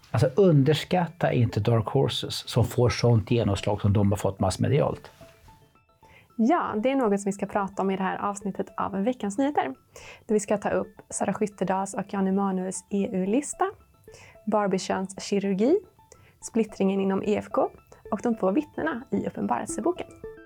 Alltså underskatta inte Dark Horses som får sånt genomslag som de har fått massmedialt. Ja, det är något som vi ska prata om i det här avsnittet av Veckans Nyheter. Där vi ska ta upp Sara Skyttedals och Jan Emanuels EU-lista, Barbie-köns kirurgi, splittringen inom EFK och de 2 vittnena i Uppenbarelseboken.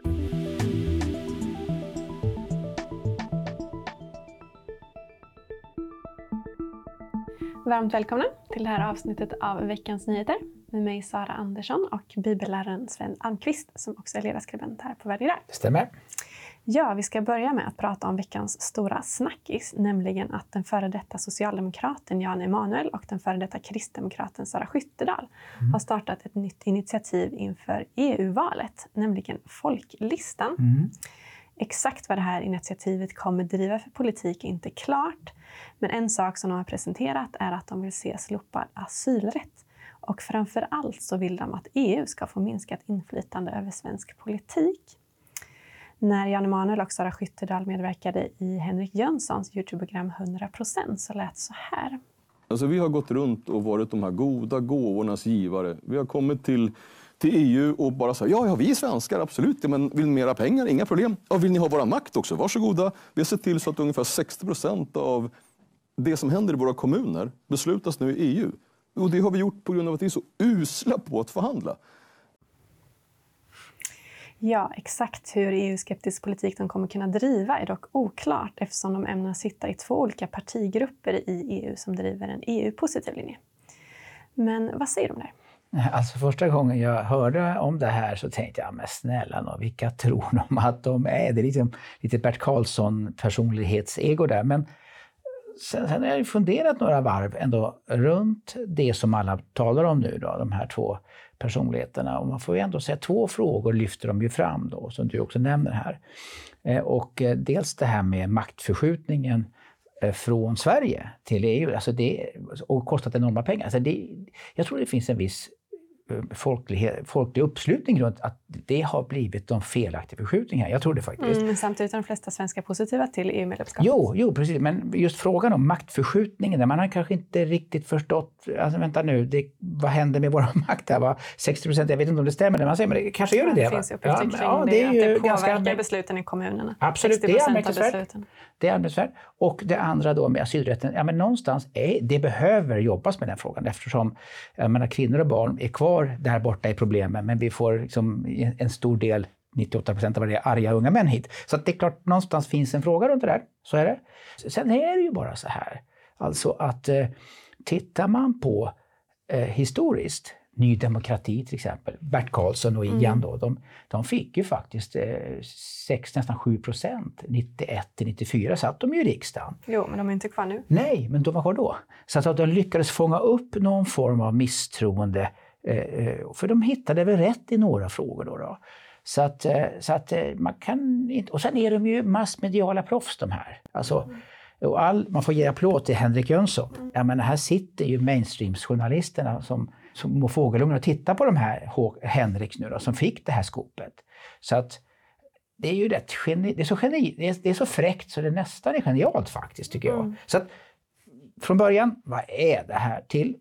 Varmt välkomna till det här avsnittet av Veckans Nyheter med mig Sara Andersson och bibelläraren Sven Almqvist som också är ledarskribent här på Världirar. Det stämmer. Ja, vi ska börja med att prata om veckans stora snackis, nämligen att den före detta socialdemokraten Jan Emanuel och den före detta kristdemokraten Sara Skyttedal har startat ett nytt initiativ inför EU-valet, nämligen Folklistan. Exakt vad det här initiativet kommer driva för politik är inte klart. Men en sak som de har presenterat är att de vill se slopad asylrätt. Och framför allt så vill de att EU ska få minskat inflytande över svensk politik. När Jan Emanuel och Sara Skyttedal medverkade i Henrik Jönssons YouTube-program 100% så lät så här. Alltså vi har gått runt och varit de här goda gåvornas givare. Vi har kommit till EU och bara sagt, ja vi är svenskar, absolut, men vill mera pengar, inga problem. Ja, vill ni ha våra makt också, varsågoda. Vi har sett till så att ungefär 60% av det som händer i våra kommuner beslutas nu i EU. Och det har vi gjort på grund av att vi är så usla på att förhandla. Ja, exakt hur EU-skeptisk politik de kommer kunna driva är dock oklart eftersom de ämnar sitta i 2 olika partigrupper i EU som driver en EU-positiv linje. Men vad säger de där? Alltså första gången jag hörde om det här så tänkte jag, men snälla nå, vilka tror de att de är? Det är liksom lite Bert Karlsson personlighetsego där. Men sen har jag funderat några varv ändå runt det som alla talar om nu då, de här 2 personligheterna. Och man får ju ändå säga 2 frågor lyfter de ju fram då, som du också nämner här. Och dels det här med maktförskjutningen från Sverige till EU, alltså det, och kostat enorma pengar. Alltså jag tror det finns en viss folklig uppslutning runt att det har blivit en felaktig förskjutning här. Jag tror det faktiskt. Men samtidigt är de flesta svenskar positiva till EU-medlemskapet. Jo, precis. Men just frågan om maktförskjutningen, där man har kanske inte riktigt förstått, alltså vänta nu, vad händer med våra makt här? 60%, jag vet inte om det stämmer det man säger, men det kanske gör det. Det finns uppgifter kring det, att det påverkar besluten i kommunerna. Absolut, det är anmärkningsvärt. Det är anmärkningsvärt. Och det andra då med asylrätten, ja men någonstans det behöver jobbas med den frågan eftersom kvinnor och barn är kvar där borta i problemen, men vi får liksom en stor del, 98% av det är arga unga män hit. Så att det är klart, någonstans finns en fråga runt det där. Så är det. Sen är det ju bara så här. Alltså att tittar man på historiskt, Ny demokrati till exempel, Bert Karlsson och Ian då, de fick ju faktiskt 6, nästan 7%, 91-94 satt de ju i riksdagen. Jo, men de är inte kvar nu. Nej, men de var kvar då. Så att de lyckades fånga upp någon form av misstroende, för de hittade väl rätt i några frågor då. Så att man kan inte, och sen är de ju massmediala proffs de här. Alltså, och man får ge applåd till Henrik Jönsson. Jag menar, här sitter ju mainstream-journalisterna som må fågelungar och tittar på de här Henrik nu då, som fick det här skopet. Så att det är ju det är så fräckt så det nästan är genialt faktiskt tycker jag. Så att från början, vad är det här till?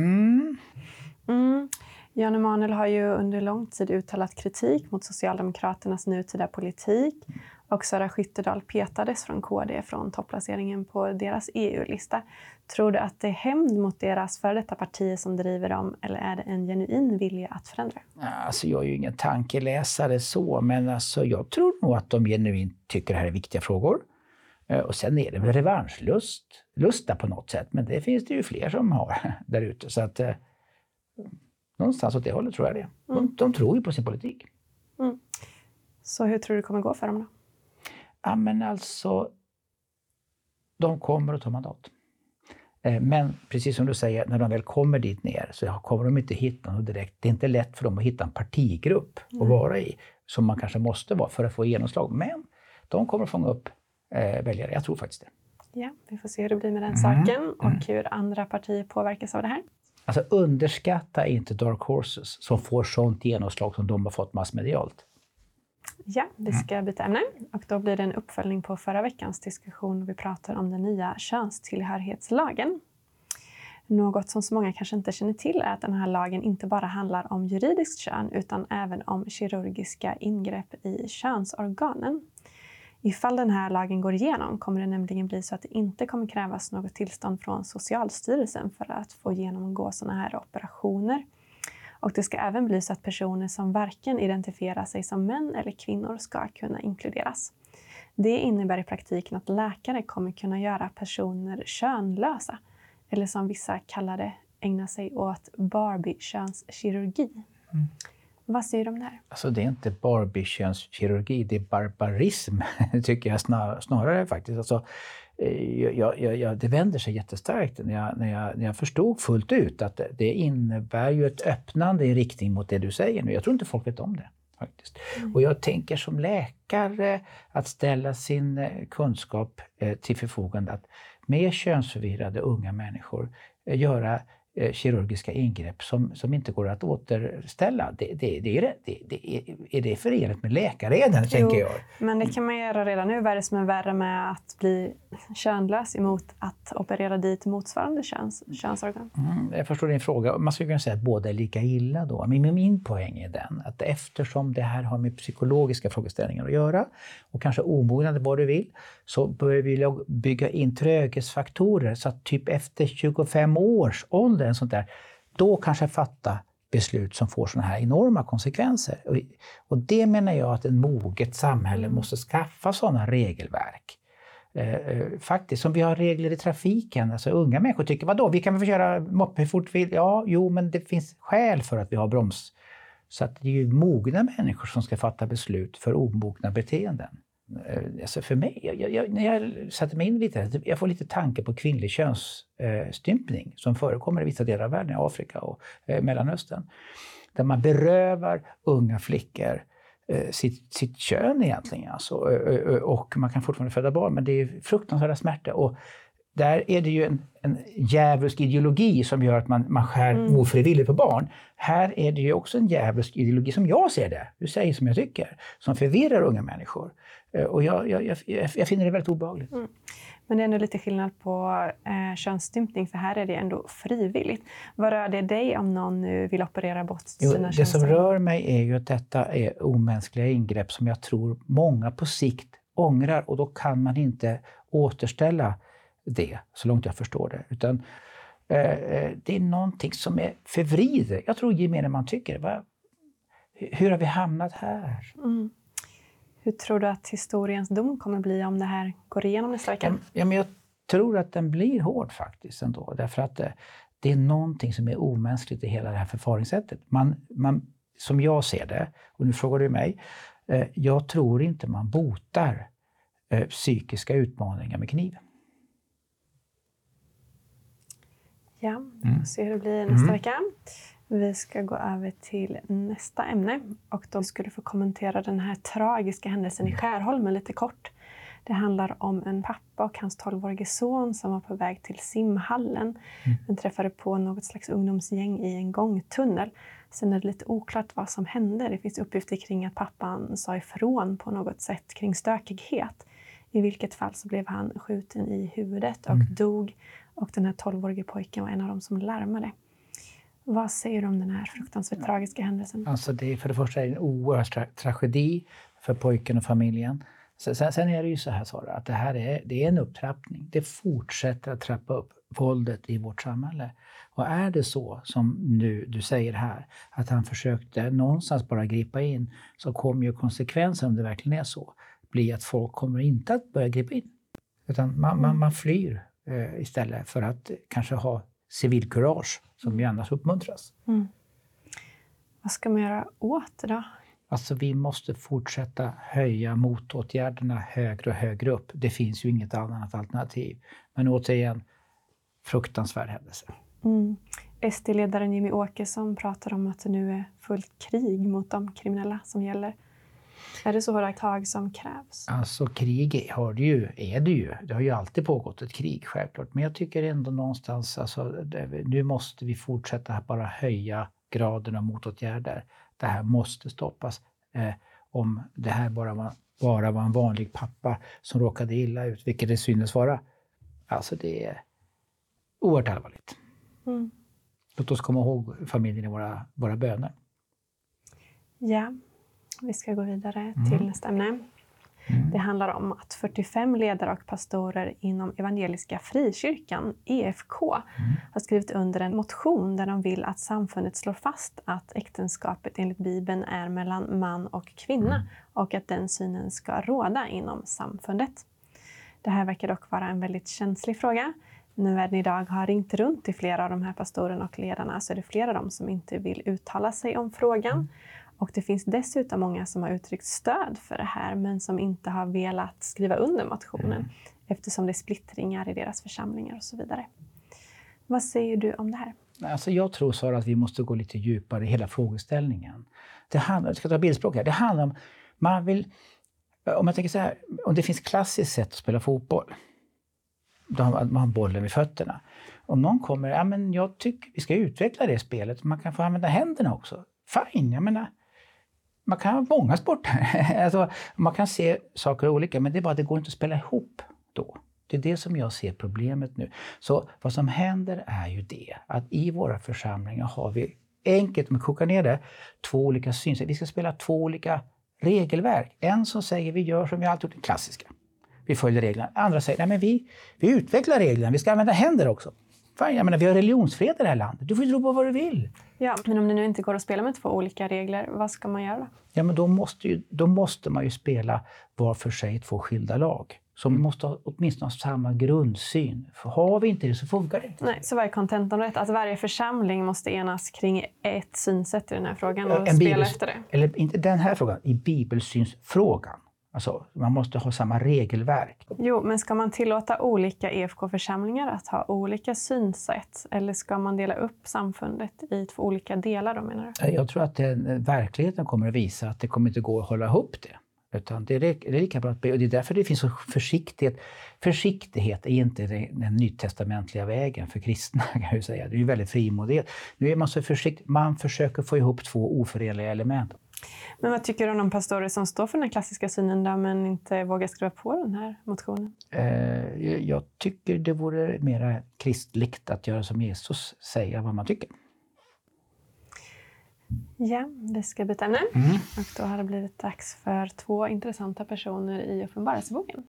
Jan Emanuel har ju under lång tid uttalat kritik mot Socialdemokraternas nutida politik och Sara Skyttedal petades från KD från topplaceringen på deras EU-lista. Tror du att det är hämnd mot deras före detta partier som driver dem eller är det en genuin vilja att förändra? Alltså jag är ju ingen tankeläsare så, men alltså jag tror nog att de genuint tycker det här är viktiga frågor. Och sen är det väl revanschlusta på något sätt, men det finns det ju fler som har där ute. Så att någonstans åt det hållet tror jag det. De tror ju på sin politik. Så hur tror du det kommer gå för dem då? Ja men alltså, de kommer att ta mandat. Men precis som du säger, när de väl kommer dit ner så kommer de inte hitta något direkt. Det är inte lätt för dem att hitta en partigrupp att vara i, som man kanske måste vara för att få genomslag. Men de kommer att fånga upp väljare, jag tror faktiskt det. Ja, vi får se hur det blir med den saken och hur andra partier påverkas av det här. Alltså underskatta inte Dark Horses som får sånt genomslag som de har fått massmedialt. Ja, vi ska byta ämne och då blir det en uppföljning på förra veckans diskussion. Vi pratar om den nya könstillhörighetslagen. Något som så många kanske inte känner till är att den här lagen inte bara handlar om juridiskt kön utan även om kirurgiska ingrepp i könsorganen. Ifall den här lagen går igenom kommer det nämligen bli så att det inte kommer krävas något tillstånd från Socialstyrelsen för att få genomgå sådana här operationer. Och det ska även bli så att personer som varken identifierar sig som män eller kvinnor ska kunna inkluderas. Det innebär i praktiken att läkare kommer kunna göra personer könlösa, eller som vissa kallar det, ägna sig åt Barbie-könskirurgi. Vad säger du om det här? Alltså det är inte Barbie-könskirurgi, det är barbarism, tycker jag snarare faktiskt. Alltså, det vänder sig jättestarkt när jag förstod fullt ut att det innebär ju ett öppnande i riktning mot det du säger nu. Jag tror inte folk vet om det faktiskt. Och jag tänker som läkare att ställa sin kunskap till förfogande att med könsförvirrade unga människor göra kirurgiska ingrepp som inte går att återställa. Är det förenligt med läkareden, tänker jag? Men det kan man göra redan nu. Vad är det som är värre med att bli könlös emot att operera dit motsvarande könsorgan? Jag förstår din fråga. Man skulle kunna säga att båda är lika illa då. Men min poäng är den att eftersom det här har med psykologiska frågeställningar att göra och kanske omognad vad du vill, så börjar vi bygga in tröghetsfaktorer så att typ efter 25 års ålder sånt där, då kanske fatta beslut som får såna här enorma konsekvenser. Och det menar jag att en moget samhälle måste skaffa sådana regelverk. Faktiskt, som vi har regler i trafiken. Alltså unga människor tycker, vadå, vi kan väl få köra moppe hur fort vi vill? Ja, jo, men det finns skäl för att vi har broms. Så att det är ju mogna människor som ska fatta beslut för omogna beteenden. Alltså för mig, när jag satte mig in lite, jag får lite tanke på kvinnlig könsstympning som förekommer i vissa delar av världen, i Afrika och Mellanöstern. Där man berövar unga flickor sitt kön egentligen. Alltså, och man kan fortfarande föda barn, men det är fruktansvärda smärta. Och där är det ju en djävulsk ideologi som gör att man skär ofrivilligt på barn. Här är det ju också en djävulsk ideologi som jag ser det, du säger som jag tycker, som förvirrar unga människor. Och jag finner det väldigt obehagligt. Men det är ändå lite skillnad på könsstympning, för här är det ändå frivilligt. Vad rör det dig om någon nu vill operera bort sina könsorgan? Det som rör mig är ju att detta är omänskliga ingrepp som jag tror många på sikt ångrar, och då kan man inte återställa det, så långt jag förstår det. Utan det är någonting som är förvridet. Jag tror ju mer än man tycker. Hur har vi hamnat här? Hur tror du att historiens dom kommer bli om det här går igenom nästa vecka? Ja, men jag tror att den blir hård faktiskt ändå. Därför att det är någonting som är omänskligt i hela det här förfaringssättet. Man, som jag ser det, och nu frågar du mig, jag tror inte man botar psykiska utmaningar med kniv. Ja, vi får se hur det blir nästa vecka. Vi ska gå över till nästa ämne, och då skulle få kommentera den här tragiska händelsen i Skärholmen lite kort. Det handlar om en pappa och hans 12-årige son som var på väg till simhallen. Men träffade på något slags ungdomsgäng i en gångtunnel. Sen är det lite oklart vad som hände. Det finns uppgifter kring att pappan sa ifrån på något sätt kring stökighet. I vilket fall så blev han skjuten i huvudet och dog. Och den här 12-årige pojken var en av dem som larmade. Vad säger du om den här fruktansvärt tragiska händelsen? Alltså det är för det första en oerhörd tragedi för pojken och familjen. Sen är det ju så här, Sara, att det är en upptrappning. Det fortsätter att trappa upp våldet i vårt samhälle. Och är det så som nu du säger här, att han försökte någonstans bara gripa in, så kommer ju konsekvensen, om det verkligen är så, bli att folk kommer inte att börja gripa in. Utan man flyr istället för att kanske ha civilkurage som ju annars uppmuntras. Vad ska man göra åt det då? Alltså vi måste fortsätta höja motåtgärderna högre och högre upp. Det finns ju inget annat alternativ. Men återigen, fruktansvärd händelse. SD-ledaren Jimmy Åkesson pratar om att det nu är fullt krig mot de kriminella som gäller. Är det så hårda tag som krävs? Alltså krig är det ju. Det har ju alltid pågått ett krig, självklart. Men jag tycker ändå någonstans, alltså, nu måste vi fortsätta bara höja graden av motåtgärder. Det här måste stoppas. Om det här bara var en vanlig pappa som råkade illa ut, vilket det synes vara. Alltså det är oerhört allvarligt. Låt oss komma ihåg familjen i våra böner. Ja, vi ska gå vidare till nästa ämne. Det handlar om att 45 ledare och pastorer inom Evangeliska Frikyrkan, EFK, har skrivit under en motion där de vill att samfundet slår fast att äktenskapet enligt Bibeln är mellan man och kvinna och att den synen ska råda inom samfundet. Det här verkar dock vara en väldigt känslig fråga. När världen idag har ringt runt till flera av de här pastorerna och ledarna så är det flera av dem som inte vill uttala sig om frågan. Och det finns dessutom många som har uttryckt stöd för det här men som inte har velat skriva under motionen eftersom det är splittringar i deras församlingar och så vidare. Vad säger du om det här? Alltså jag tror så att vi måste gå lite djupare i hela frågeställningen. Jag ska ta bildspråk här. Det handlar om, om jag tänker så här, om det finns klassiskt sätt att spela fotboll. Då har man bollen vid fötterna. Om någon kommer, men jag tycker vi ska utveckla det spelet. Man kan få använda händerna också. Fine, jag menar. Man kan ha många sporter. Alltså, man kan se saker olika, men det är bara att det går inte att spela ihop då. Det är det som jag ser problemet nu. Så vad som händer är ju det att i våra församlingar har vi enkelt, om vi kokar ner det, 2 olika synsätt. Vi ska spela 2 olika regelverk. En som säger vi gör som vi alltid gjort, det klassiska. Vi följer reglerna. Andra säger nej men vi utvecklar reglerna, vi ska använda händer också. Fan, jag menar, vi har religionsfrihet i det här landet. Du får ju tro på vad du vill. Ja, men om det nu inte går att spela med 2 olika regler, vad ska man göra? Ja, men då måste man ju spela var för sig 2 skilda lag. Så man måste åtminstone ha samma grundsyn. För har vi inte det så funkar det inte. Nej, så vad är kontentan av det? Att varje församling måste enas kring ett synsätt i den här frågan och spela efter det? Eller inte den här frågan, i bibelsynsfrågan. Alltså, man måste ha samma regelverk. Jo, men ska man tillåta olika EFK-församlingar att ha olika synsätt? Eller ska man dela upp samfundet i 2 olika delar då, menar du? Jag tror att verkligheten kommer att visa att det kommer inte gå att hålla ihop det. Utan det är lika bra att be. Och det är därför det finns så försiktighet. Försiktighet är inte den nytestamentliga vägen för kristna, kan jag säga. Det är ju väldigt frimodigt. Nu är man så försiktig. Man försöker få ihop 2 oförenliga element. Men vad tycker du om de pastorer som står för den klassiska synen där men inte vågar skriva på den här motionen? Jag tycker det vore mer kristligt att göra som Jesus säger vad man tycker. Ja, vi ska byta ämne. Och då har det blivit dags för 2 intressanta personer i Uppenbarelseboken.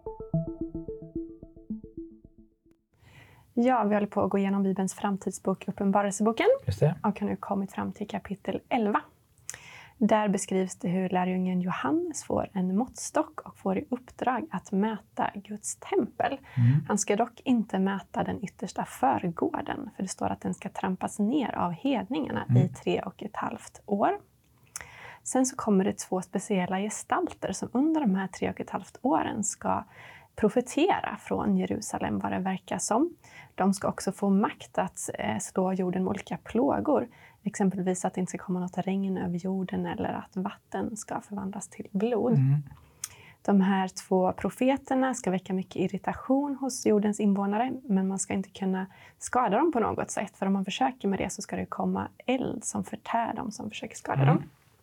Ja, vi håller på att gå igenom Bibelns framtidsbok Uppenbarelseboken. Just det. Och har nu kommit fram till kapitel 11. Där beskrivs det hur lärjungen Johannes får en måttstock och får i uppdrag att mäta Guds tempel. Han ska dock inte mäta den yttersta förgården, för det står att den ska trampas ner av hedningarna i 3,5 år. Sen så kommer det 2 speciella gestalter som under de här 3,5 åren ska profetera från Jerusalem vad det verkar som. De ska också få makt att slå jorden med olika plågor. Exempelvis att det inte ska komma något regn över jorden eller att vatten ska förvandlas till blod. De här 2 profeterna ska väcka mycket irritation hos jordens invånare, men man ska inte kunna skada dem på något sätt. För om man försöker med det så ska det komma eld som förtär dem som försöker skada dem.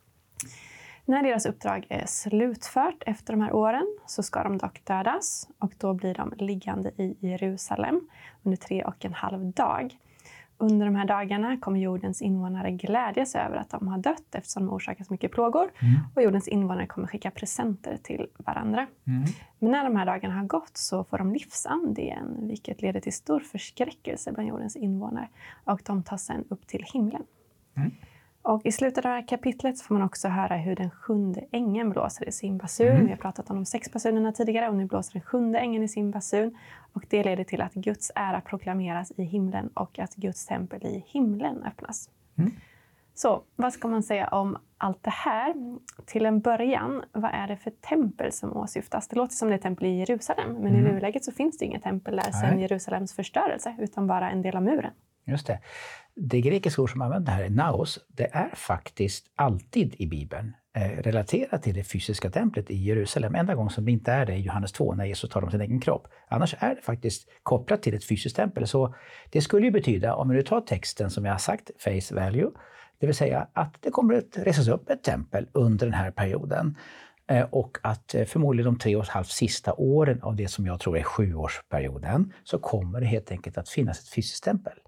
När deras uppdrag är slutfört efter de här åren så ska de dock dödas och då blir de liggande i Jerusalem under 3,5 dag. Under de här dagarna kommer jordens invånare glädjas över att de har dött eftersom de orsakar så mycket plågor. Och jordens invånare kommer skicka presenter till varandra. Men när de här dagarna har gått så får de livsande igen, vilket leder till stor förskräckelse bland jordens invånare. Och de tar sedan upp till himlen. Och i slutet av det här kapitlet får man också höra hur den 7:e ängeln blåser i sin basun. Vi har pratat om de 6 basunerna tidigare och nu blåser den 7:e ängeln i sin basun. Och det leder till att Guds ära proklameras i himlen och att Guds tempel i himlen öppnas. Så vad ska man säga om allt det här? Till en början, vad är det för tempel som åsyftas? Det låter som det är tempel i Jerusalem, men i nuläget så finns det inget tempel där sedan Jerusalems förstörelse, utan bara en del av muren. Just det. Det grekiska ord som använder här, naos, det är faktiskt alltid i Bibeln relaterat till det fysiska templet i Jerusalem. Enda gång som det inte är det är Johannes 2 när Jesus talar om sin egen kropp. Annars är det faktiskt kopplat till ett fysiskt tempel. Så det skulle ju betyda, om du tar texten som jag har sagt, face value, det vill säga att det kommer att resas upp ett tempel under den här perioden. Och att förmodligen de 3,5 sista åren av det som jag tror är 7-årsperioden så kommer det helt enkelt att finnas ett fysiskt tempel.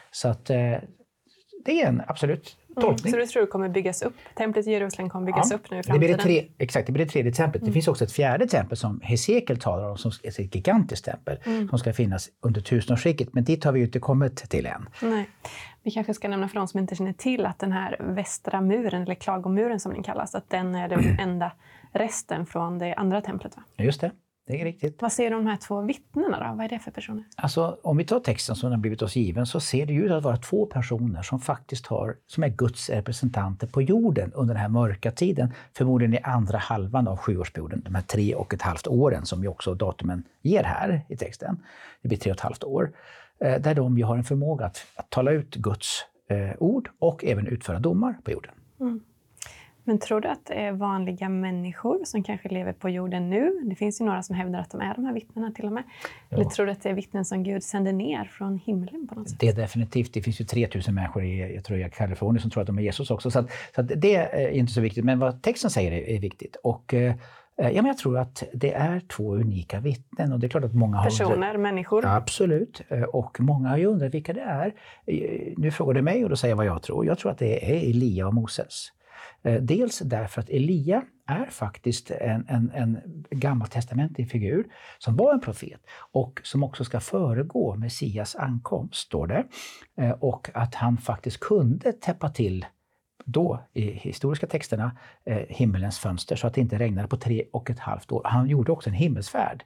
Så att det är en absolut tolkning. Så du tror det kommer byggas upp? Templet i Jerusalem kommer byggas upp nu i framtiden? Det blir det tredje templet. Det finns också ett fjärde tempel som Hesekiel talar om, som är ett gigantiskt tempel som ska finnas under tusenårsriket. Men dit har vi ju inte kommit till än. Nej. Vi kanske ska nämna för de som inte känner till att den här västra muren, eller klagomuren som den kallas, att den är den enda resten från det andra templet, va? Just det. Det är riktigt. Vad säger du om de här två vittnena då? Vad är det för personer? Alltså, om vi tar texten som har blivit oss given så ser det ut att vara två personer som faktiskt som är Guds representanter på jorden under den här mörka tiden. Förmodligen i andra halvan av 7-årsperioden, de här 3,5 åren som ju också datumen ger här i texten. Det blir 3,5 år. Där de ju har en förmåga att tala ut Guds ord och även utföra domar på jorden. Mm. Men tror du att det är vanliga människor som kanske lever på jorden nu? Det finns ju några som hävdar att de är de här vittnena till och med. Ja. Eller tror du att det är vittnen som Gud sänder ner från himlen på något sätt? Det är definitivt. Det finns ju 3000 människor i Kalifornien som tror att de är Jesus också. Så att det är inte så viktigt. Men vad texten säger är viktigt. Och men jag tror att det är två unika vittnen. Och det är klart att många personer, människor. Ja, absolut. Och många har ju undrat vilka det är. Nu frågar du mig och då säger jag vad jag tror. Jag tror att det är Elia och Moses. Dels därför att Elia är faktiskt en gammaltestamentlig figur som var en profet och som också ska föregå Messias ankomst, står det. Och att han faktiskt kunde täppa till då i historiska texterna himmelens fönster så att det inte regnade på 3,5 år. Han gjorde också en himmelsfärd.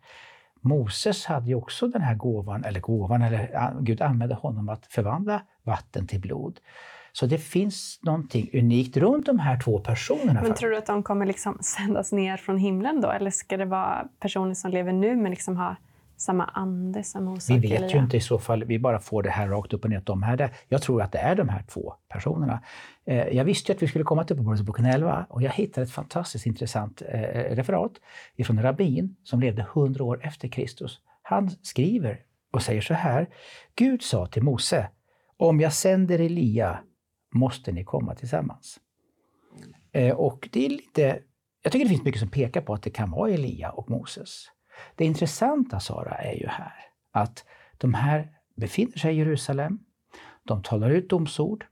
Moses hade ju också den här gåvan, eller Gud använde honom att förvandla vatten till blod. Så det finns någonting unikt runt de här två personerna. Men tror du att de kommer liksom sändas ner från himlen då? Eller ska det vara personer som lever nu men liksom har samma ande som Moses? Vi vet ju inte i så fall. Vi bara får det här rakt upp och ner. De här där. Jag tror att det är de här två personerna. Jag visste ju att vi skulle komma till Uppenbarelseboken 11 och jag hittade ett fantastiskt intressant referat ifrån en rabbin som levde 100 år efter Kristus. Han skriver och säger så här: Gud sa till Mose, om jag sänder Elia måste ni komma tillsammans. Och det är lite, jag tycker det finns mycket som pekar på att det kan vara Elia och Moses. Det intressanta, Sara, är ju här att de här befinner sig i Jerusalem, de talar ut domsord,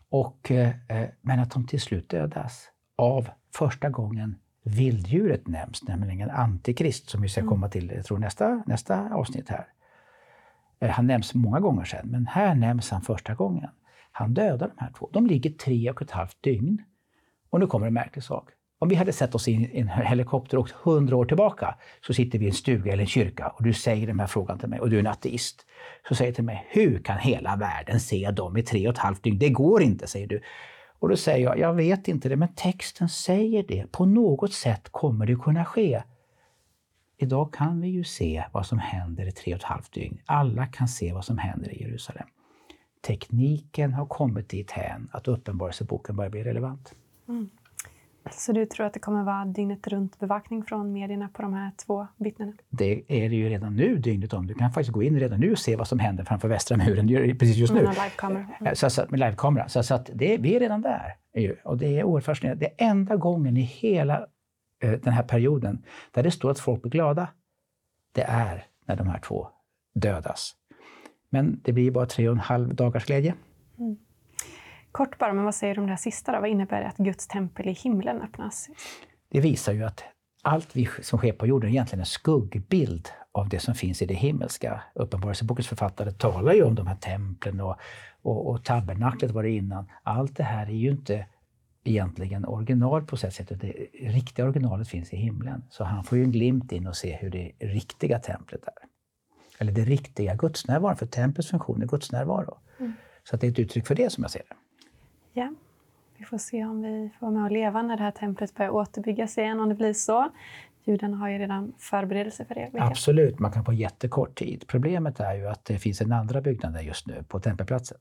men att de till slut dödas av första gången vilddjuret nämns, nämligen Antikrist, som vi ska komma till, jag tror nästa avsnitt här. Han nämns många gånger sedan, men här nämns han första gången. Han dödar de här två. De ligger 3,5 dygn. Och nu kommer en märklig sak. Om vi hade sett oss i en helikopter och 100 år tillbaka så sitter vi i en stuga eller en kyrka och du säger den här frågan till mig och du är en ateist. Så säger till mig, hur kan hela världen se dem i 3,5 dygn? Det går inte, säger du. Och då säger jag vet inte det, men texten säger det. På något sätt kommer det kunna ske. Idag kan vi ju se vad som händer i 3,5 dygn. Alla kan se vad som händer i Jerusalem. Tekniken har kommit dit hän att Uppenbarelseboken börjar bli relevant. Mm. Så du tror att det kommer vara dygnet runt bevakning från medierna på de här två vittnena? Det är det ju redan nu dygnet om. Du kan faktiskt gå in redan nu och se vad som händer framför västra muren precis just nu. Med livekamera. Med livekamera. Så att vi är redan där. Och det är oerhört fascinerande. Det är enda gången i hela den här perioden där det står att folk blir glada. Det är när de här två dödas. Men det blir bara 3,5 dagars glädje. Mm. Kort bara, men vad säger du om det här sista då? Vad innebär det att Guds tempel i himlen öppnas? Det visar ju att allt som sker på jorden är egentligen en skuggbild av det som finns i det himmelska. Uppenbarelsebokens författare talar ju om de här templen och tabernaklet var det innan. Allt det här är ju inte egentligen original på sättet. Det riktiga originalet finns i himlen. Så han får ju en glimt in och se hur det riktiga templet är. Eller det riktiga gudsnärvaro, för templets funktion är gudsnärvaro. Mm. Så att det är ett uttryck för det som jag ser det. Ja, vi får se om vi får vara med och leva när det här templet börjar återbyggas igen, om det blir så. Judarna har ju redan förberedelse för det. Absolut, man kan på jättekort tid. Problemet är ju att det finns en andra byggnad där just nu på tempelplatsen.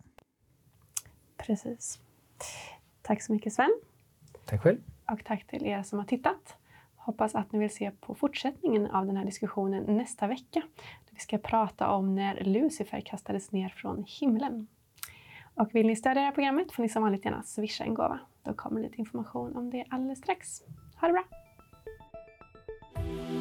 Precis. Tack så mycket, Sven. Tack själv. Och tack till er som har tittat. Hoppas att ni vill se på fortsättningen av den här diskussionen nästa vecka. Vi ska prata om när Lucifer kastades ner från himlen. Och vill ni stödja det här programmet får ni som vanligt gärna swisha en gåva. Då kommer lite information om det alldeles strax. Ha det bra!